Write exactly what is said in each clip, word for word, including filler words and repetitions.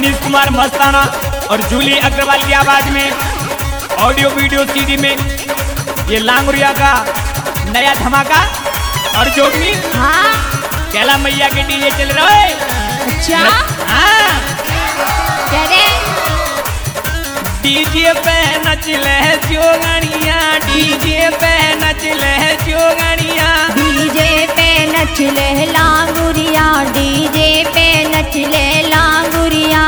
मनीष कुमार मस्ताना और जूली अग्रवाल की आवाज में ऑडियो वीडियो सीडी में ये लांगुरिया का नया धमाका। और जोगनी हाँ कैला मैया के डीजे चल रहा है। अच्छा हाँ क्या रे डीजे पे नचले जोगनिया, डीजे पे नचले जोगनिया, डीजे पे नचले लांगुरिया, डीजे पे नचले लांगुरिया।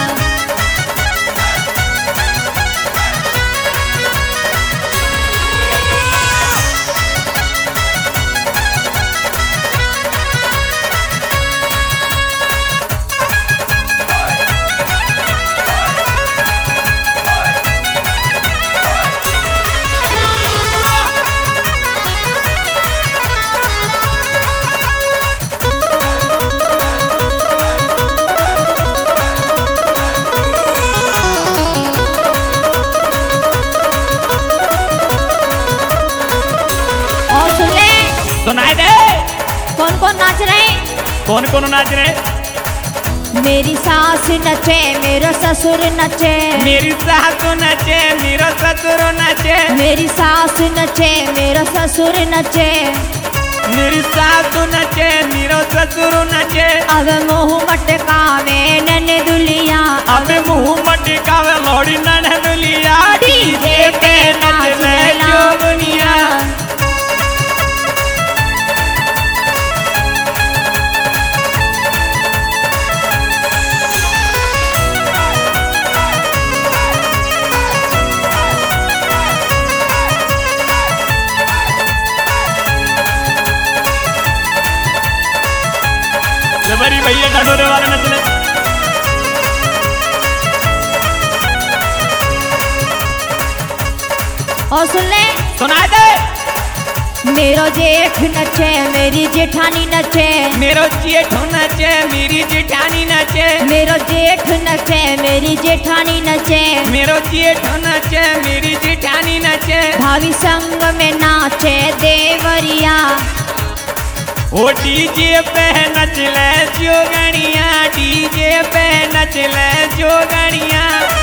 सुनाए दे कौन कौन नाच रहे हैं? कौन कौन नाच रहे? मेरी सास नचे, मेरा ससुर नचे, मेरी सास नचे, मेरा ससुर नचे, मेरी सास नचे, मेरा ससुर नचे, मेरी सास नचे, मेरा ससुर नचे। अब मुँह मटकावे नन दुलिया, अब मुँह मटकावे लोड़ी नन दुलिया, डीजे पे नचले जोगनिया। जबरी भैया ढडोरे वाले नचले। और सुन ले सुना दे मेरो जेठ नचे, मेरी जेठानी नचे, मेरो जेठ नचे, मेरी जेठानी नचे, मेरो जेठ नचे, मेरी जेठानी नचे, मेरो जेठ नचे, मेरी जेठानी नचे। भाभी संग में नाचे देवरिया, ओ डीजे पे नचले जोगनिया, डीजे पे नचले जोगनिया।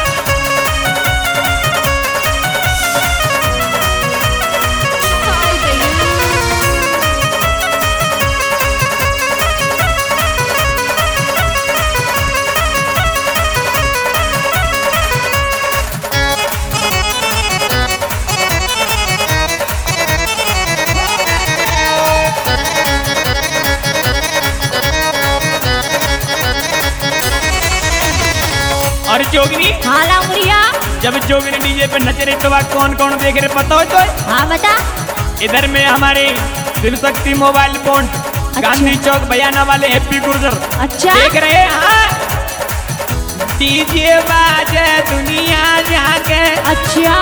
और जोगनी हाँ लांगुरिया जब जोगनी डीजे पे नच रही तो वह कौन कौन देख रहे पता हो तो? हाँ बता। इधर में हमारे दिल शक्ति मोबाइल फोन अच्छा। गांधी चौक बयाना वाले हैप्पी गुर्जर अच्छा देख रहे हैं। हाँ डीजे बाजे दुनिया जाके। अच्छा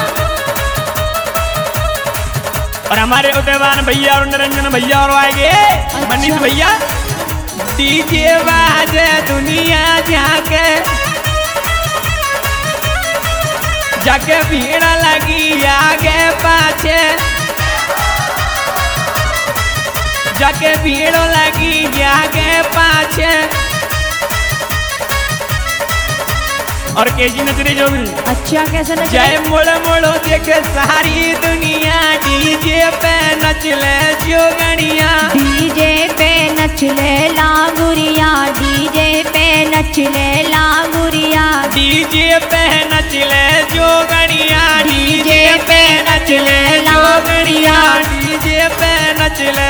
और हमारे उदयवान भैया और निरंजन भैया और आएंगे अच्छा। मनीष भैया डीजे बाजे दुनिया जाके, जाके भीड़ लगी आगे पाछे, जाके भीड़ लगी आगे पाछे। और केजी नचरी जो भी अच्छा कैसे नच जय मुड़ मुड़ो देखे सारी दुनिया, डीजे पे नचले जोगनिया, डीजे पे नचले लांगुरिया, डीजे पे नचले लांगुरिया, डीजे पे नचले जोगनिया, डीजे पे नचले जोगनिया, डीजे पे नचले